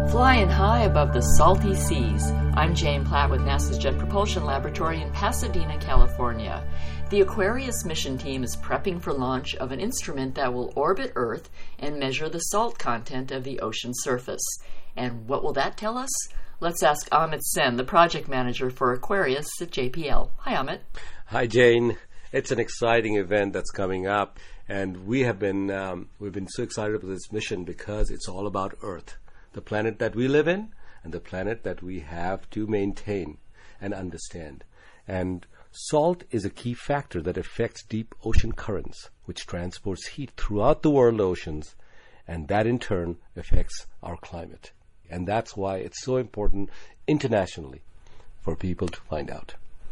Flying high above the salty seas, I'm Jane Platt with NASA's Jet Propulsion Laboratory in Pasadena, California. The Aquarius mission team is prepping for launch of an instrument that will orbit Earth and measure the salt content of the ocean surface. And what will that tell us? Let's ask Amit Sen, the project manager for Aquarius at JPL. Hi, Amit. Hi, Jane. It's an exciting event that's coming up, and we've been so excited about this mission because it's all about Earth, the planet that we live in and the planet that we have to maintain and understand. And salt is a key factor that affects deep ocean currents, which transports heat throughout the world oceans, and that in turn affects our climate. And that's why it's so important internationally for people to find out.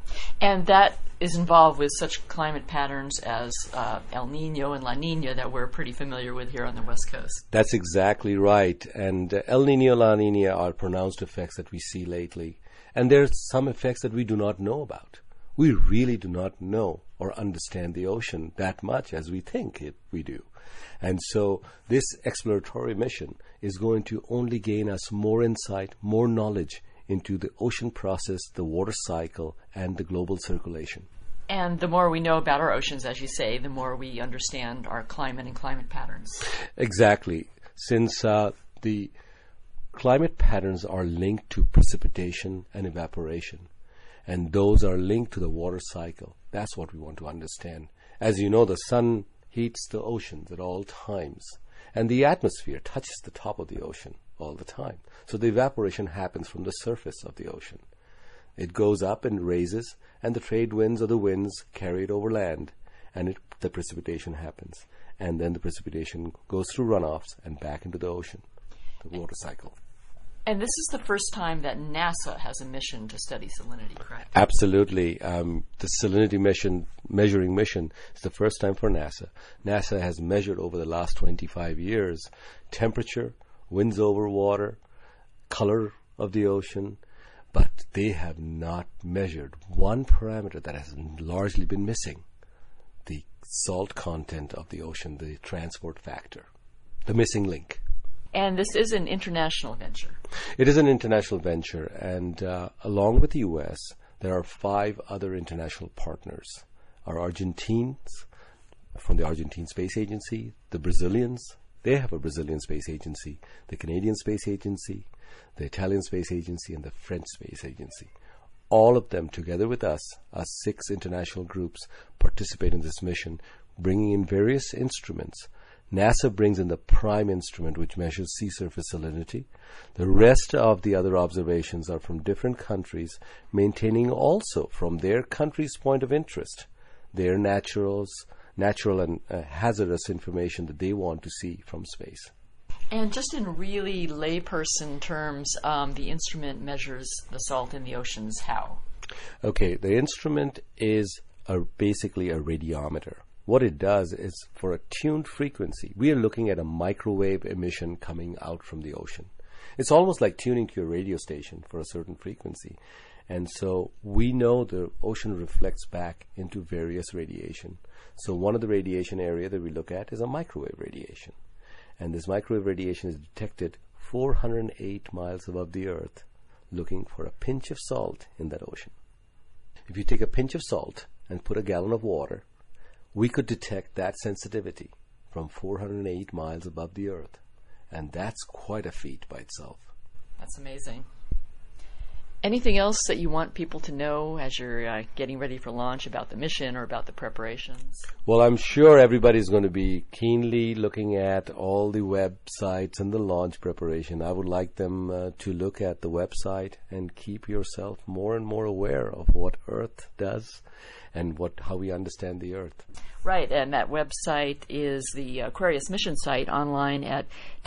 And that is involved with such climate patterns as El Nino and La Nina that we're pretty familiar with here on the West Coast. That's exactly right. And El Nino, La Nina are pronounced effects that we see lately. And there's some effects that we do not know about. We really do not know or understand the ocean that much as we think we do. And so this exploratory mission is going to only gain us more insight, more knowledge into the ocean process, the water cycle, and the global circulation. And the more we know about our oceans, as you say, the more we understand our climate and climate patterns. Exactly. Since the climate patterns are linked to precipitation and evaporation, and those are linked to the water cycle, that's what we want to understand. As you know, the sun heats the oceans at all times, and the atmosphere touches the top of the ocean all the time. So the evaporation happens from the surface of the ocean. It goes up and raises, and the trade winds or the winds carry it over land, and the precipitation happens. And then the precipitation goes through runoffs and back into the ocean, the water cycle. And this is the first time that NASA has a mission to study salinity, correct? Absolutely. The salinity measuring mission is the first time for NASA. NASA has measured over the last 25 years temperature, winds over water, color of the ocean, but they have not measured one parameter that has largely been missing: the salt content of the ocean, the transport factor, the missing link. And this is an international venture. It is an international venture, and along with the U.S., there are 5 other international partners. Our Argentines, from the Argentine Space Agency, the Brazilians, they have a Brazilian Space Agency, the Canadian Space Agency, the Italian Space Agency, and the French Space Agency. All of them, together with us 6 international groups, participate in this mission, bringing in various instruments. NASA brings in the prime instrument, which measures sea surface salinity. The rest of the other observations are from different countries, maintaining also from their country's point of interest their natural and hazardous information that they want to see from space. And just in really layperson terms, the instrument measures the salt in the oceans how? Okay, the instrument is basically a radiometer. What it does is, for a tuned frequency, we are looking at a microwave emission coming out from the ocean. It's almost like tuning to your radio station for a certain frequency. And so we know the ocean reflects back into various radiation. So one of the radiation area that we look at is a microwave radiation. And this microwave radiation is detected 408 miles above the Earth, looking for a pinch of salt in that ocean. If you take a pinch of salt and put a gallon of water, we could detect that sensitivity from 408 miles above the Earth. And that's quite a feat by itself. That's amazing. Anything else that you want people to know as you're getting ready for launch about the mission or about the preparations? Well, I'm sure everybody's going to be keenly looking at all the websites and the launch preparation. I would like them to look at the website and keep yourself more and more aware of what Earth does and how we understand the Earth. Right, and that website is the Aquarius mission site online at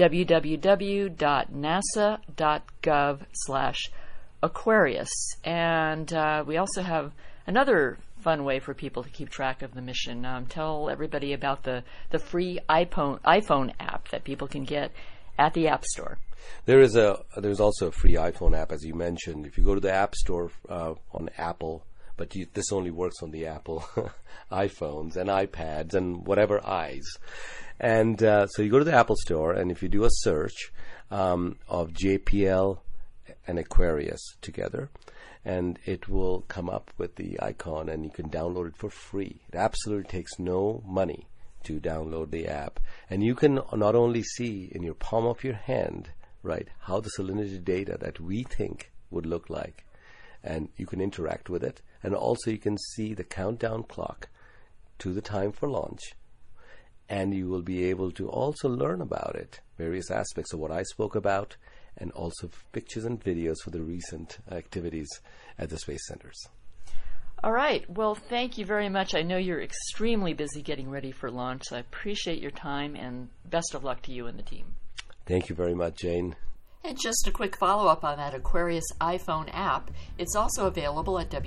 www.nasa.gov/Aquarius. And we also have another fun way for people to keep track of the mission. Tell everybody about the free iPhone app that people can get at the App Store. There's also a free iPhone app, as you mentioned. If you go to the App Store on Apple, but this only works on the Apple iPhones and iPads and whatever eyes. And so you go to the Apple Store, and if you do a search of JPL and Aquarius together, and it will come up with the icon, and you can download it for free. It absolutely takes no money to download the app. And you can not only see in your palm of your hand, right, how the salinity data that we think would look like, and you can interact with it, and also you can see the countdown clock to the time for launch, and you will be able to also learn about it, various aspects of what I spoke about, and also pictures and videos for the recent activities at the space centers. All right. Well, thank you very much. I know you're extremely busy getting ready for launch, so I appreciate your time, and best of luck to you and the team. Thank you very much, Jane. And just a quick follow-up on that Aquarius iPhone app. It's also available at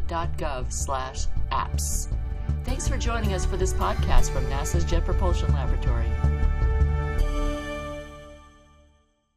www.jpl.nasa.gov/apps. Thanks for joining us for this podcast from NASA's Jet Propulsion Laboratory.